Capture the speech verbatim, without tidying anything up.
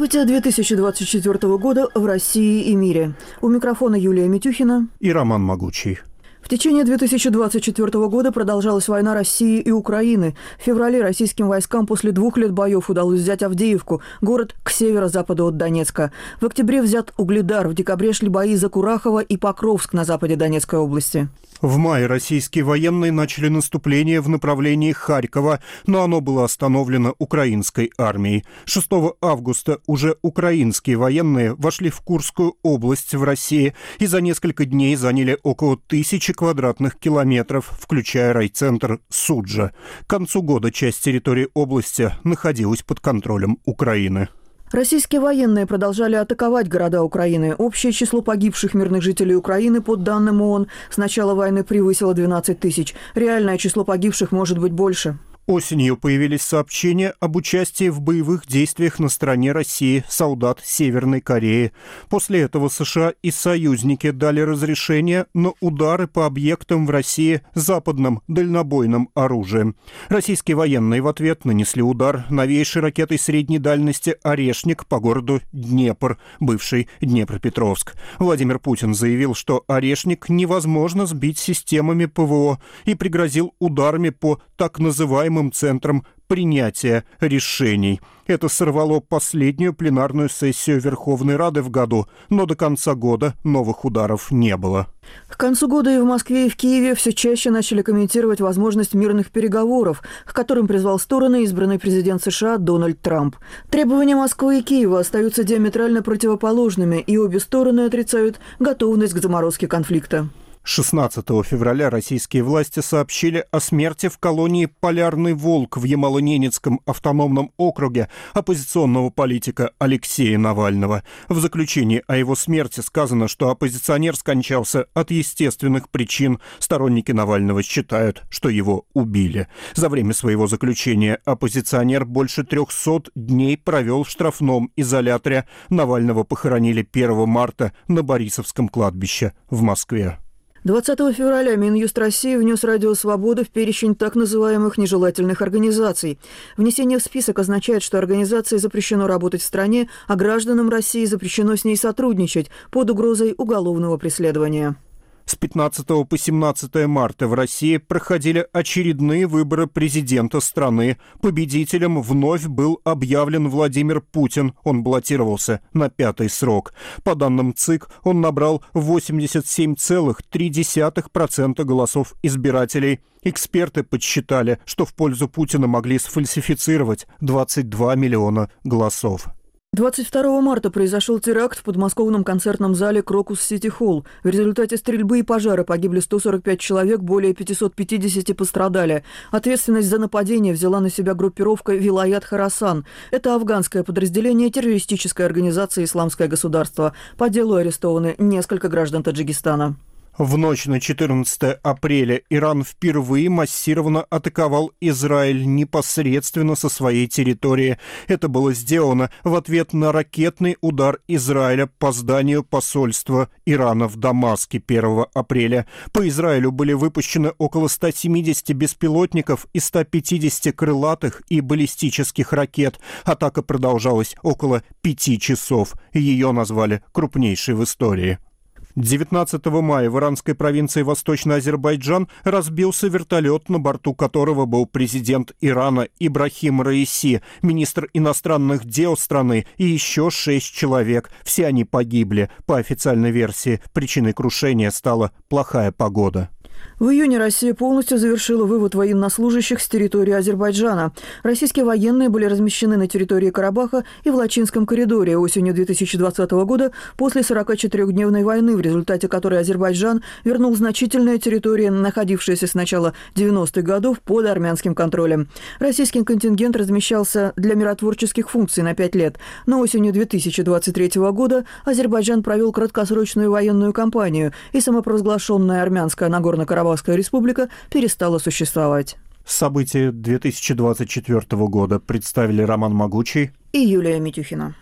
События две тысячи двадцать четвёртого года в России и мире. У микрофона Юлия Митюхина и Роман Могучий. В течение две тысячи двадцать четвёртого года продолжалась война России и Украины. В феврале российским войскам после двух лет боев удалось взять Авдеевку, город к северо-западу от Донецка. В октябре взят Угледар, в декабре шли бои за Курахово и Покровск на западе Донецкой области. В мае российские военные начали наступление в направлении Харькова, но оно было остановлено украинской армией. шестого августа уже украинские военные вошли в Курскую область в России и за несколько дней заняли около тысячи квадратных километров, включая райцентр Суджа. К концу года часть территории области находилась под контролем Украины. Российские военные продолжали атаковать города Украины. Общее число погибших мирных жителей Украины, по данным ООН, с начала войны превысило двенадцать тысяч. Реальное число погибших может быть больше. Осенью появились сообщения об участии в боевых действиях на стороне России солдат Северной Кореи. После этого США и союзники дали разрешение на удары по объектам в России западным дальнобойным оружием. Российские военные в ответ нанесли удар новейшей ракетой средней дальности «Орешник» по городу Днепр, бывший Днепропетровск. Владимир Путин заявил, что «Орешник» невозможно сбить системами ПВО и пригрозил ударами по так называемым центром принятия решений. Это сорвало последнюю пленарную сессию Верховной Рады в году, но до конца года новых ударов не было. К концу года и в Москве, и в Киеве все чаще начали комментировать возможность мирных переговоров, к которым призвал стороны избранный президент США Дональд Трамп. Требования Москвы и Киева остаются диаметрально противоположными, и обе стороны отрицают готовность к заморозке конфликта. шестнадцатого февраля российские власти сообщили о смерти в колонии «Полярный волк» в Ямало-Ненецком автономном округе оппозиционного политика Алексея Навального. В заключении о его смерти сказано, что оппозиционер скончался от естественных причин. Сторонники Навального считают, что его убили. За время своего заключения оппозиционер больше трехсот дней провел в штрафном изоляторе. Навального похоронили первого марта на Борисовском кладбище в Москве. двадцатого февраля Минюст России внес Радио Свобода в перечень так называемых нежелательных организаций. Внесение в список означает, что организации запрещено работать в стране, а гражданам России запрещено с ней сотрудничать под угрозой уголовного преследования. С пятнадцатого по семнадцатое марта в России проходили очередные выборы президента страны. Победителем вновь был объявлен Владимир Путин. Он баллотировался на пятый срок. По данным ЦИК, он набрал восемьдесят семь целых три десятых процента голосов избирателей. Эксперты подсчитали, что в пользу Путина могли сфальсифицировать двадцать два миллиона голосов. двадцать второго марта произошел теракт в подмосковном концертном зале «Крокус Сити Холл». В результате стрельбы и пожара погибли сто сорок пять человек, более пятьсот пятьдесят пострадали. Ответственность за нападение взяла на себя группировка «Вилаят Хорасан». Это афганское подразделение террористической организации «Исламское государство». По делу арестованы несколько граждан Таджикистана. В ночь на четырнадцатое апреля Иран впервые массированно атаковал Израиль непосредственно со своей территории. Это было сделано в ответ на ракетный удар Израиля по зданию посольства Ирана в Дамаске первого апреля. По Израилю были выпущены около ста семидесяти беспилотников и ста пятидесяти крылатых и баллистических ракет. Атака продолжалась около пяти часов. Ее назвали крупнейшей в истории. девятнадцатого мая в иранской провинции Восточный Азербайджан разбился вертолет, на борту которого был президент Ирана Ибрахим Раиси, министр иностранных дел страны и еще шесть человек. Все они погибли. По официальной версии, причиной крушения стала плохая погода. В июне Россия полностью завершила вывод военнослужащих с территории Азербайджана. Российские военные были размещены на территории Карабаха и в Лачинском коридоре осенью две тысячи двадцатого года после сорокачетырёхдневной войны, в результате которой Азербайджан вернул значительные территории, находившиеся с начала девяностых годов под армянским контролем. Российский контингент размещался для миротворческих функций на пять лет. Но осенью две тысячи двадцать третьего года Азербайджан провел краткосрочную военную кампанию, и самопровозглашенная армянская Нагорно-Карабахская республика перестала существовать. События две тысячи двадцать четвёртого года представили Роман Могучий и Юлия Митюхина.